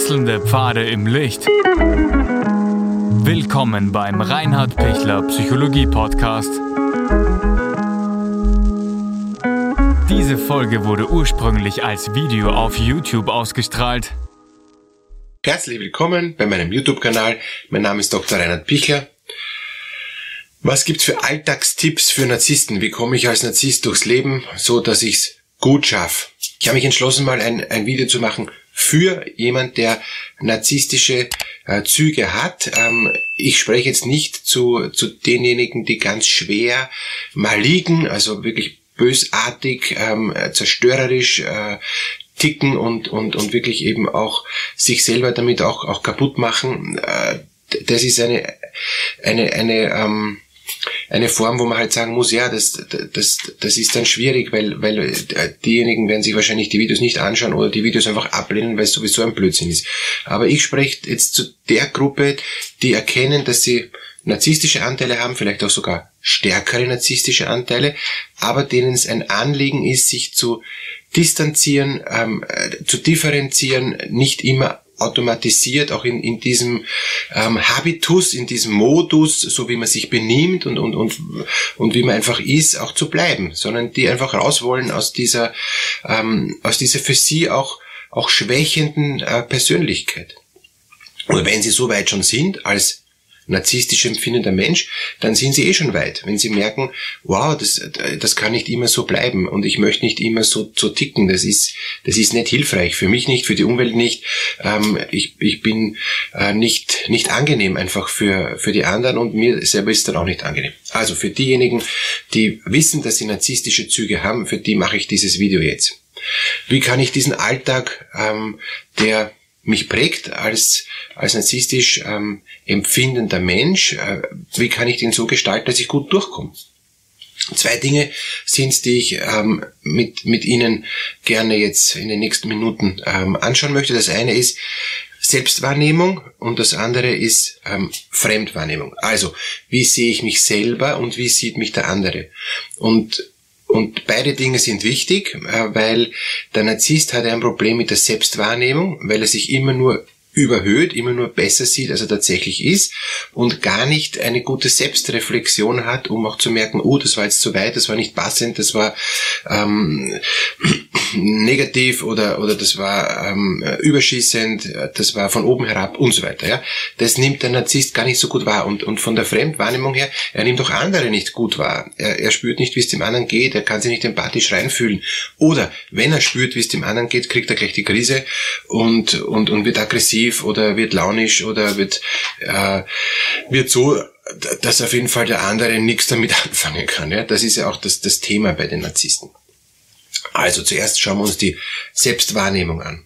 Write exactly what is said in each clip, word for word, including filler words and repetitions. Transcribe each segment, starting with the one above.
Wechselnde Pfade im Licht. Willkommen beim Reinhard Pichler Psychologie Podcast. Diese Folge wurde ursprünglich als Video auf YouTube ausgestrahlt. Herzlich willkommen bei meinem YouTube-Kanal. Mein Name ist Doktor Reinhard Pichler. Was gibt's für Alltagstipps für Narzissten? Wie komme ich als Narzisst durchs Leben, so dass ich's gut schaffe? Ich habe mich entschlossen, mal ein, ein Video zu machen für jemand, der narzisstische äh, Züge hat. Ähm, ich spreche jetzt nicht zu, zu denjenigen, die ganz schwer malign, also wirklich bösartig, ähm, zerstörerisch äh, ticken und, und, und wirklich eben auch sich selber damit auch, auch kaputt machen. Äh, das ist eine, eine, eine, ähm, eine Form, wo man halt sagen muss, ja, das, das, das ist dann schwierig, weil, weil diejenigen werden sich wahrscheinlich die Videos nicht anschauen oder die Videos einfach ablehnen, weil es sowieso ein Blödsinn ist. Aber ich spreche jetzt zu der Gruppe, die erkennen, dass sie narzisstische Anteile haben, vielleicht auch sogar stärkere narzisstische Anteile, aber denen es ein Anliegen ist, sich zu distanzieren, ähm, zu differenzieren, nicht immer automatisiert, auch in, in diesem ähm, Habitus, in diesem Modus, so wie man sich benimmt und, und, und, und wie man einfach ist, auch zu bleiben, sondern die einfach raus wollen aus dieser, ähm, aus dieser für sie auch, auch schwächenden äh, Persönlichkeit. Oder wenn sie so weit schon sind, als narzisstisch empfindender Mensch, dann sind sie eh schon weit. Wenn sie merken, wow, das, das kann nicht immer so bleiben und ich möchte nicht immer so, so ticken, das ist, das ist nicht hilfreich. Für mich nicht, für die Umwelt nicht. Ähm, ich, ich bin äh, nicht, nicht angenehm einfach für, für die anderen und mir selber ist dann auch nicht angenehm. Also für diejenigen, die wissen, dass sie narzisstische Züge haben, für die mache ich dieses Video jetzt. Wie kann ich diesen Alltag, ähm, der mich prägt als als narzisstisch ähm, empfindender Mensch, äh, wie kann ich den so gestalten, dass ich gut durchkomme? Zwei Dinge sind's, die ich ähm, mit mit Ihnen gerne jetzt in den nächsten Minuten ähm, anschauen möchte. Das eine ist Selbstwahrnehmung und das andere ist ähm, Fremdwahrnehmung. Also, wie sehe ich mich selber und wie sieht mich der andere? Und Und beide Dinge sind wichtig, weil der Narzisst hat ein Problem mit der Selbstwahrnehmung, weil er sich immer nur überhöht, immer nur besser sieht, als er tatsächlich ist und gar nicht eine gute Selbstreflexion hat, um auch zu merken, oh, das war jetzt zu weit, das war nicht passend, das war ähm, negativ oder oder das war ähm, überschießend, das war von oben herab und so weiter. Ja, das nimmt der Narzisst gar nicht so gut wahr und und von der Fremdwahrnehmung her, er nimmt auch andere nicht gut wahr. Er, er spürt nicht, wie es dem anderen geht, er kann sich nicht empathisch reinfühlen. Oder wenn er spürt, wie es dem anderen geht, kriegt er gleich die Krise und und und wird aggressiv oder wird launisch oder wird äh, wird so, dass auf jeden Fall der andere nichts damit anfangen kann. Ja? Das ist ja auch das, das Thema bei den Narzissten. Also zuerst schauen wir uns die Selbstwahrnehmung an.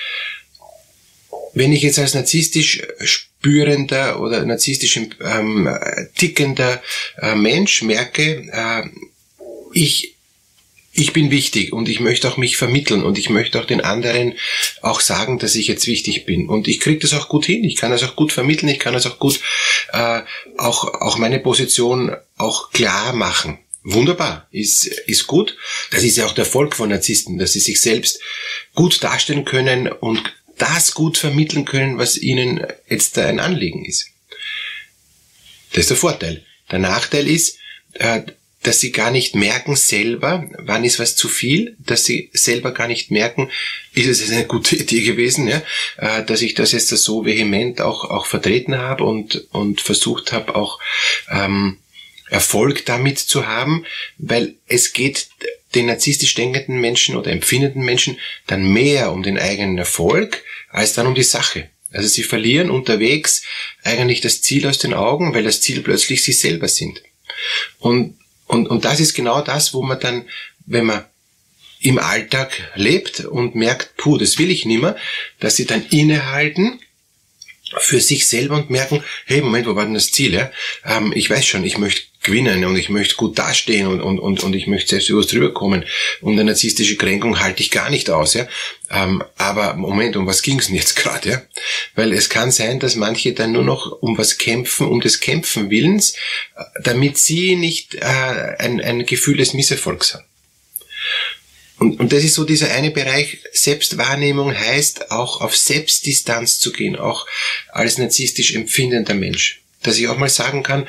Wenn ich jetzt als narzisstisch spürender oder narzisstisch ähm, tickender äh, Mensch merke, äh, ich Ich bin wichtig und ich möchte auch mich vermitteln und ich möchte auch den anderen auch sagen, dass ich jetzt wichtig bin. Und ich kriege das auch gut hin, ich kann das auch gut vermitteln, ich kann das auch gut, äh, auch auch meine Position auch klar machen. Wunderbar, ist ist gut. Das ist ja auch der Erfolg von Narzissten, dass sie sich selbst gut darstellen können und das gut vermitteln können, was ihnen jetzt da ein Anliegen ist. Das ist der Vorteil. Der Nachteil ist, äh, dass sie gar nicht merken selber, wann ist was zu viel, dass sie selber gar nicht merken, ist es jetzt eine gute Idee gewesen, ja, dass ich das jetzt so vehement auch auch vertreten habe und und versucht habe auch ähm, Erfolg damit zu haben, weil es geht den narzisstisch denkenden Menschen oder empfindenden Menschen dann mehr um den eigenen Erfolg als dann um die Sache. Also sie verlieren unterwegs eigentlich das Ziel aus den Augen, weil das Ziel plötzlich sie selber sind. Und Und, und das ist genau das, wo man dann, wenn man im Alltag lebt und merkt, puh, das will ich nimmer, dass sie dann innehalten für sich selber und merken, hey, Moment, wo war denn das Ziel? Ja? Ähm, ich weiß schon, ich möchte gewinnen und ich möchte gut dastehen und, und, und, und ich möchte selbst über was drüber kommen. Und eine narzisstische Kränkung halte ich gar nicht aus. Ja? Ähm, aber Moment, um was ging's denn jetzt gerade? Ja? Weil es kann sein, dass manche dann nur noch um was kämpfen, um des Kämpfen Willens, damit sie nicht äh, ein, ein Gefühl des Misserfolgs haben. Und, und das ist so dieser eine Bereich, Selbstwahrnehmung heißt auch auf Selbstdistanz zu gehen, auch als narzisstisch empfindender Mensch. Dass ich auch mal sagen kann,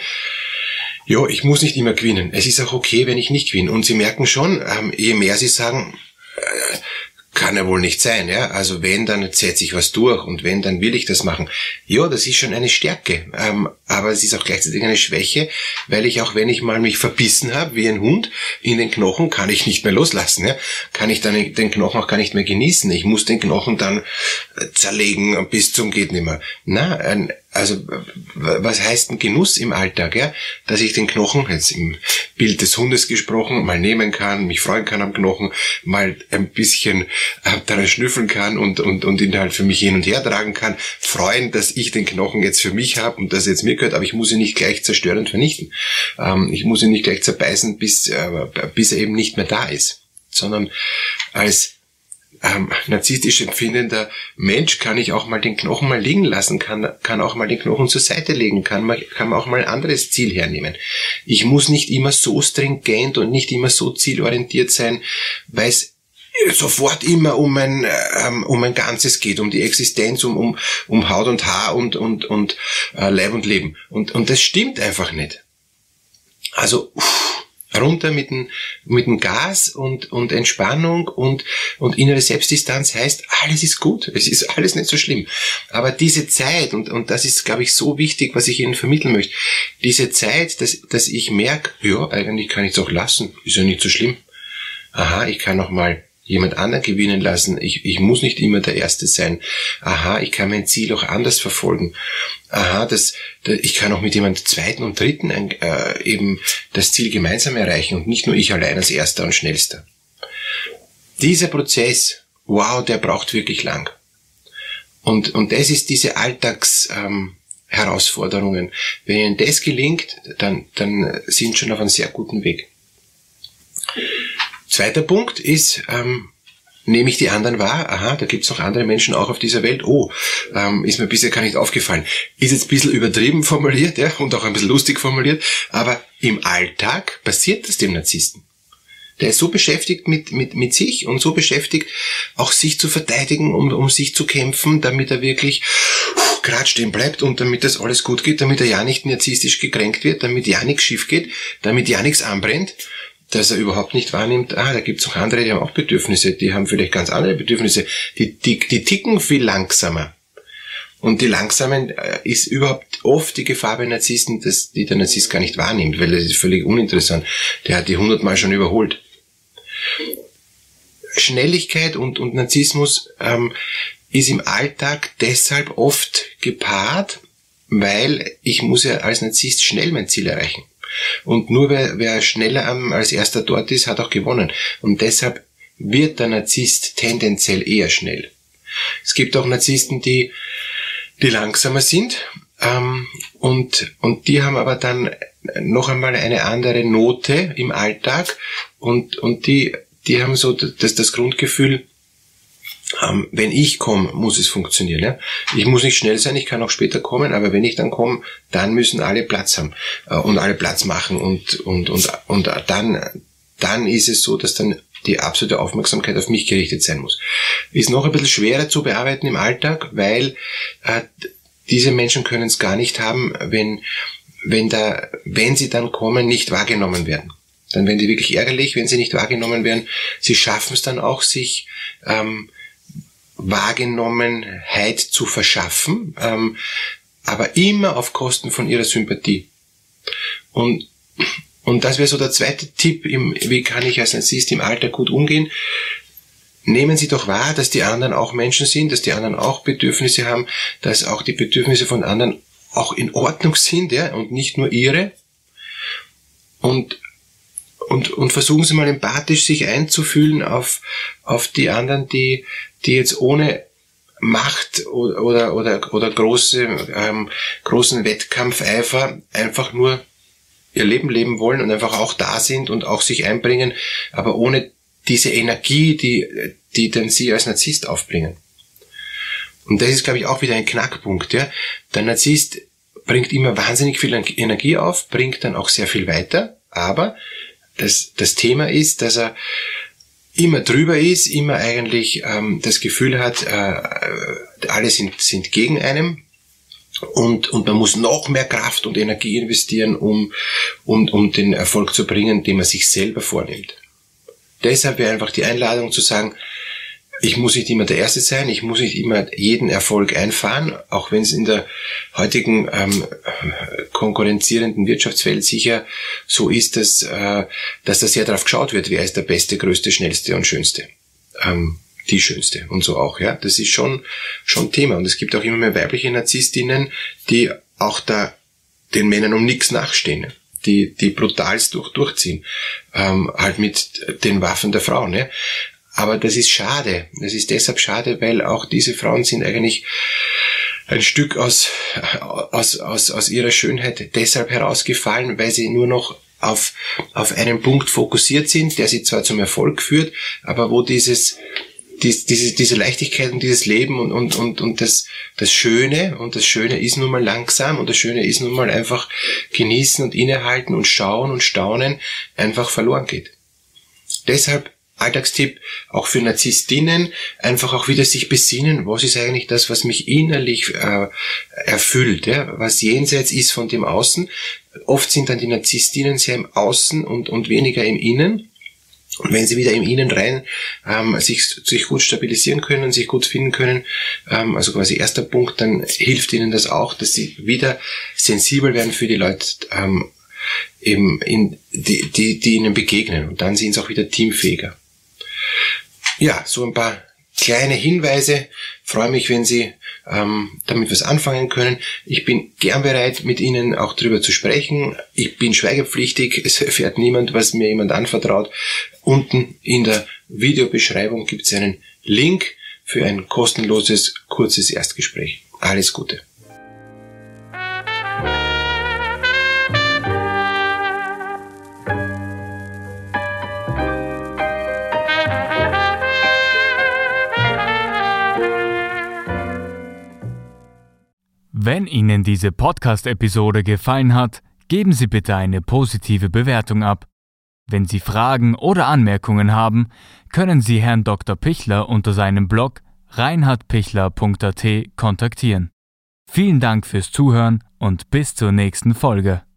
ja, ich muss nicht immer gewinnen. Es ist auch okay, wenn ich nicht gewinne. Und Sie merken schon, ähm, je mehr Sie sagen, äh, kann ja wohl nicht sein, ja. Also wenn, dann setze ich was durch und wenn, dann will ich das machen. Ja, das ist schon eine Stärke, ähm, aber es ist auch gleichzeitig eine Schwäche, weil ich auch, wenn ich mal mich verbissen habe, wie ein Hund, in den Knochen, kann ich nicht mehr loslassen, ja. Kann ich dann den Knochen auch gar nicht mehr genießen. Ich muss den Knochen dann zerlegen bis zum geht nimmer. Na, ein, also was heißt ein Genuss im Alltag, ja? Dass ich den Knochen, jetzt im Bild des Hundes gesprochen, mal nehmen kann, mich freuen kann am Knochen, mal ein bisschen äh, daran schnüffeln kann und und und ihn halt für mich hin und her tragen kann, freuen, dass ich den Knochen jetzt für mich habe und dass er jetzt mir gehört, aber ich muss ihn nicht gleich zerstören und vernichten. Ähm, ich muss ihn nicht gleich zerbeißen, bis äh, bis er eben nicht mehr da ist, sondern als Ähm, narzisstisch empfindender Mensch kann ich auch mal den Knochen mal liegen lassen, kann kann auch mal den Knochen zur Seite legen, kann man kann man auch mal ein anderes Ziel hernehmen. Ich muss nicht immer so stringent und nicht immer so zielorientiert sein, weil es sofort immer um ein ähm, um ein Ganzes geht, um die Existenz, um um um Haut und Haar und und und äh, Leib und Leben. Und und das stimmt einfach nicht. Also uff, runter mit dem, mit dem Gas und, und Entspannung und, und innere Selbstdistanz heißt, alles ist gut. Es ist alles nicht so schlimm. Aber diese Zeit, und, und das ist, glaube ich, so wichtig, was ich Ihnen vermitteln möchte, diese Zeit, dass, dass ich merke, ja, eigentlich kann ich es auch lassen. Ist ja nicht so schlimm. Aha, ich kann noch mal jemand anderen gewinnen lassen. Ich, ich muss nicht immer der Erste sein. Aha, ich kann mein Ziel auch anders verfolgen. Aha, das, das ich kann auch mit jemand Zweiten und Dritten ein, äh, eben das Ziel gemeinsam erreichen und nicht nur ich allein als Erster und Schnellster. Dieser Prozess, wow, der braucht wirklich lang. Und, und das ist diese Alltags, ähm, Herausforderungen. Wenn Ihnen das gelingt, dann, dann sind Sie schon auf einem sehr guten Weg. Zweiter Punkt ist, ähm, nehme ich die anderen wahr? Aha, da gibt's noch andere Menschen auch auf dieser Welt. Oh, ähm, ist mir bisher gar nicht aufgefallen. Ist jetzt ein bisschen übertrieben formuliert, ja, und auch ein bisschen lustig formuliert, aber im Alltag passiert das dem Narzissten. Der ist so beschäftigt mit, mit, mit sich und so beschäftigt, auch sich zu verteidigen, um, um sich zu kämpfen, damit er wirklich gerade stehen bleibt und damit das alles gut geht, damit er ja nicht narzisstisch gekränkt wird, damit ja nichts schief geht, damit ja nichts anbrennt, dass er überhaupt nicht wahrnimmt, ah, da gibt's noch andere, die haben auch Bedürfnisse, die haben vielleicht ganz andere Bedürfnisse, die, die, die ticken viel langsamer. Und die Langsamen äh, ist überhaupt oft die Gefahr bei Narzissten, dass die der Narzisst gar nicht wahrnimmt, weil das ist völlig uninteressant. Der hat die hundertmal schon überholt. Schnelligkeit und, und Narzissmus ähm, ist im Alltag deshalb oft gepaart, weil ich muss ja als Narzisst schnell mein Ziel erreichen. Und nur wer, wer schneller als erster dort ist, hat auch gewonnen. Und deshalb wird der Narzisst tendenziell eher schnell. Es gibt auch Narzissten, die, die langsamer sind, ähm, und, und die haben aber dann noch einmal eine andere Note im Alltag und, und die, die haben so das, das Grundgefühl, Ähm, wenn ich komme, muss es funktionieren. Ja? Ich muss nicht schnell sein, ich kann auch später kommen, aber wenn ich dann komme, dann müssen alle Platz haben äh, und alle Platz machen und und und und dann dann ist es so, dass dann die absolute Aufmerksamkeit auf mich gerichtet sein muss. Ist noch ein bisschen schwerer zu bearbeiten im Alltag, weil äh, diese Menschen können es gar nicht haben, wenn wenn da wenn sie dann kommen, nicht wahrgenommen werden. Dann werden die wirklich ärgerlich, wenn sie nicht wahrgenommen werden. Sie schaffen es dann auch, sich ähm, Wahrgenommenheit zu verschaffen, ähm, aber immer auf Kosten von ihrer Sympathie. Und, und das wäre so der zweite Tipp, im, wie kann ich als Narzisst im Alltag gut umgehen. Nehmen Sie doch wahr, dass die anderen auch Menschen sind, dass die anderen auch Bedürfnisse haben, dass auch die Bedürfnisse von anderen auch in Ordnung sind, ja, und nicht nur ihre. Und Und, und versuchen Sie mal empathisch sich einzufühlen auf, auf die anderen, die, die jetzt ohne Macht oder, oder, oder, oder große, ähm, großen Wettkampfeifer einfach nur ihr Leben leben wollen und einfach auch da sind und auch sich einbringen, aber ohne diese Energie, die, die dann Sie als Narzisst aufbringen. Und das ist, glaube ich, auch wieder ein Knackpunkt, ja. Der Narzisst bringt immer wahnsinnig viel Energie auf, bringt dann auch sehr viel weiter, aber Das, das Thema ist, dass er immer drüber ist, immer eigentlich ähm, das Gefühl hat, äh, alle sind, sind gegen einem und, und man muss noch mehr Kraft und Energie investieren, um, um, um den Erfolg zu bringen, den man sich selber vornimmt. Deshalb wäre einfach die Einladung zu sagen, ich muss nicht immer der Erste sein, ich muss nicht immer jeden Erfolg einfahren, auch wenn es in der heutigen ähm, konkurrenzierenden Wirtschaftswelt sicher so ist, dass, äh, dass da sehr darauf geschaut wird, wer ist der Beste, Größte, Schnellste und Schönste. Ähm, die Schönste und so auch, ja. Das ist schon schon Thema. Und es gibt auch immer mehr weibliche Narzisstinnen, die auch da den Männern um nichts nachstehen, die die brutalst durch, durchziehen, ähm, halt mit den Waffen der Frauen, ja. Aber das ist schade. Das ist deshalb schade, weil auch diese Frauen sind eigentlich ein Stück aus, aus, aus, aus ihrer Schönheit deshalb herausgefallen, weil sie nur noch auf, auf einen Punkt fokussiert sind, der sie zwar zum Erfolg führt, aber wo dieses, dies, diese, diese Leichtigkeit und dieses Leben und, und, und, und das, das Schöne, und das Schöne ist nun mal langsam und das Schöne ist nun mal einfach genießen und innehalten und schauen und staunen, einfach verloren geht. Deshalb Alltagstipp auch für Narzisstinnen, einfach auch wieder sich besinnen, was ist eigentlich das, was mich innerlich äh, erfüllt, ja? Was jenseits ist von dem Außen. Oft sind dann die Narzisstinnen sehr im Außen und, und weniger im Innen. Und wenn sie wieder im Innen rein ähm, sich, sich gut stabilisieren können, sich gut finden können, ähm, also quasi erster Punkt, dann hilft ihnen das auch, dass sie wieder sensibel werden für die Leute, ähm, eben in, die, die, die ihnen begegnen. Und dann sind sie auch wieder teamfähiger. Ja, so ein paar kleine Hinweise. Freue mich, wenn Sie ähm, damit was anfangen können. Ich bin gern bereit, mit Ihnen auch darüber zu sprechen. Ich bin schweigepflichtig. Es erfährt niemand, was mir jemand anvertraut. Unten in der Videobeschreibung gibt es einen Link für ein kostenloses, kurzes Erstgespräch. Alles Gute. Wenn Ihnen diese Podcast-Episode gefallen hat, geben Sie bitte eine positive Bewertung ab. Wenn Sie Fragen oder Anmerkungen haben, können Sie Herrn Doktor Pichler unter seinem Blog reinhard pichler punkt a t kontaktieren. Vielen Dank fürs Zuhören und bis zur nächsten Folge.